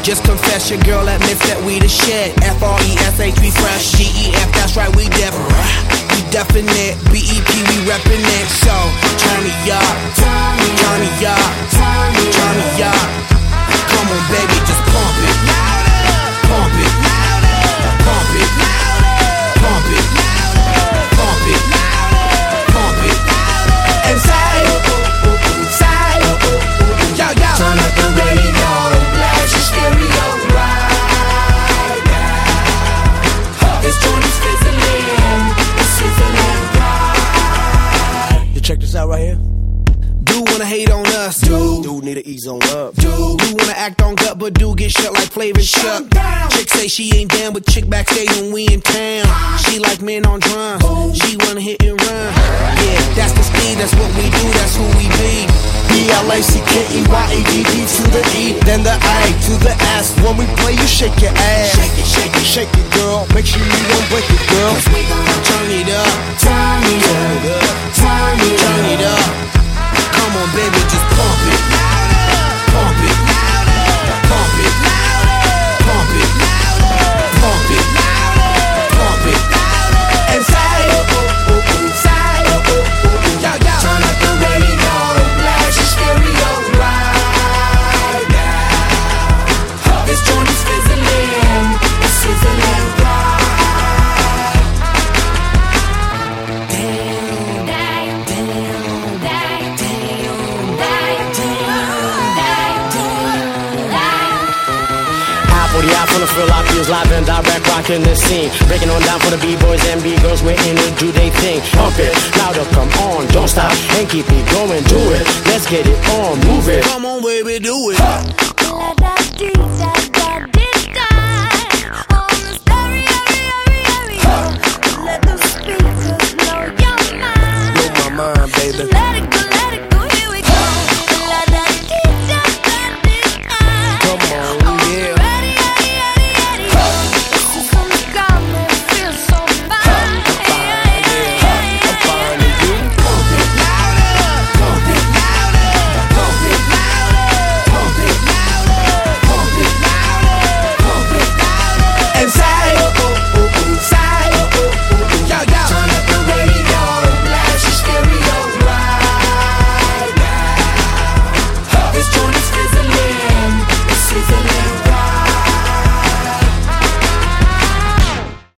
Just confess your girl admits that we the shit. F-R-E-S-H, we fresh. G-E-F, that's right, we different. We definite. B-E-P, we reppin' it. So, turn me up. Turn me up. Turn me up. Come on, baby, just pump it. Pump it. Pump it. Pump it. Pump it. Pump it. And say, yo, yo. Turn up the radio, blast your stereo right now. This joint is fizzling, it's sizzling right. You check this out right here. Do wanna hate on us, Dude need to ease on up. Do wanna act on gut, but do get shut like Flavor Shut. Chick say she ain't down with chick backstage when we in town. She like men on drums, she wanna hit and run. Yeah, that's the speed, that's what we do, that's who we be. B-L-A-C-K-E-Y-A-D-D to the E, then the A to the S. When we play, you shake your ass. Shake it, shake it, shake it, girl. Make sure you don't break it, girl. We gon' Turn it up, turn it up, turn it turn it up. Come on, baby, just pump it. Pump it. Pump it. Pump it. Pump it. Pump it. And say, yo, yo. Turn up the radio, blast your stereo right now. This joint is fizzling, it's sizzling right. From the fill, I feels live and direct, rocking the scene. Breaking on down for the B-boys and B-girls, we're in it, do they thing. Pump it, louder, come on, don't stop, and keep it going, do it. Let's get it on, move it. Come on, baby, do it.